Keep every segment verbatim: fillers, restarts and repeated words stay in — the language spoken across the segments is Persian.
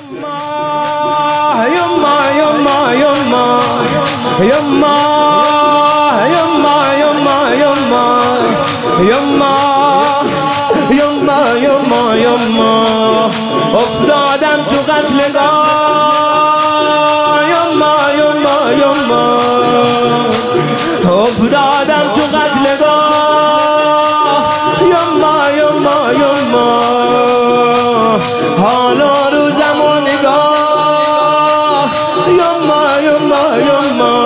Yumma, yumma, yumma, yumma, yumma, yumma, yumma, yumma, yumma, yumma, yumma, yumma. افتادم تو قتلگاه یما یما یما افتادم تو قتلگاه یما یما یما حالا روزم و نگاه یما یما یما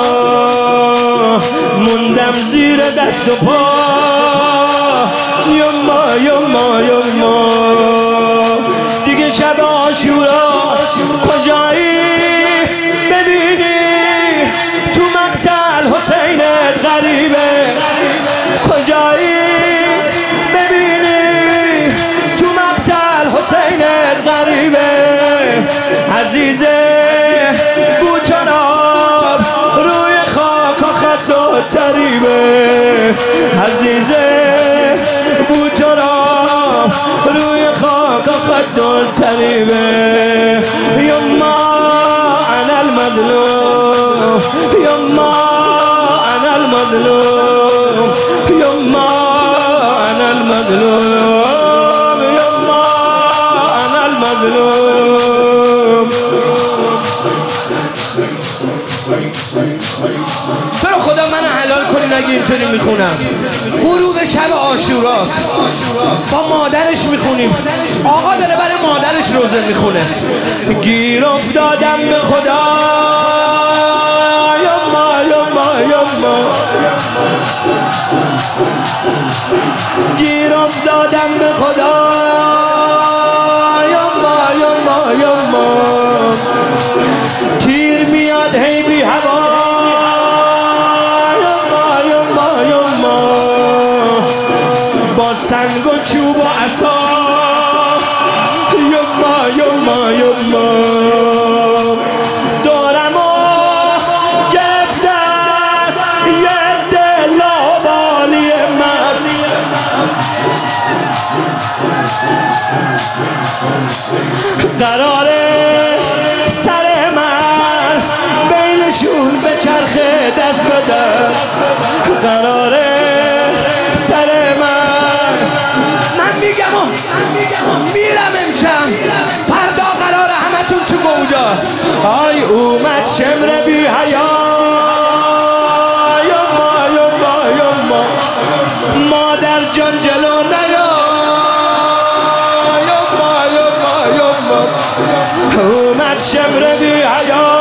موندم زیر دست و پا یما یما یما دیگه شب عاشورا کجایی ببینی تو مقتل حسینت غریبه کجایی ببینی تو مقتل حسینت غریبه عزیزه بوچناب روی خاک و خط و تریبه عزیزه بوچناب روی خاک و خط و تریبه یما انا المظلوم یما انا المظلوم یما انا المظلوم یما انا المظلوم برو خدا من حلال کنی نگه اینطوری میخونم غروب شب عاشوراست با مادرش میخونیم آقا داره برای مادرش روزه میخونه گیر افتادم به خدا یما یما یما گیر افتادم به خدا یما یما یما تیر میاد هی بی هوا با سنگ و چوب و عصا یما یما یما دارم و گرفتن یه دل آبالی من قراره سر من بینشون به چرخ دست به دست قراره سر من من میگم و میرم امشب فردا قراره همتون تو گوجا آی اومد شمر بی حیا یما یما یما مادر جان جلو نیا یما یما یما اومد شمر بی حیا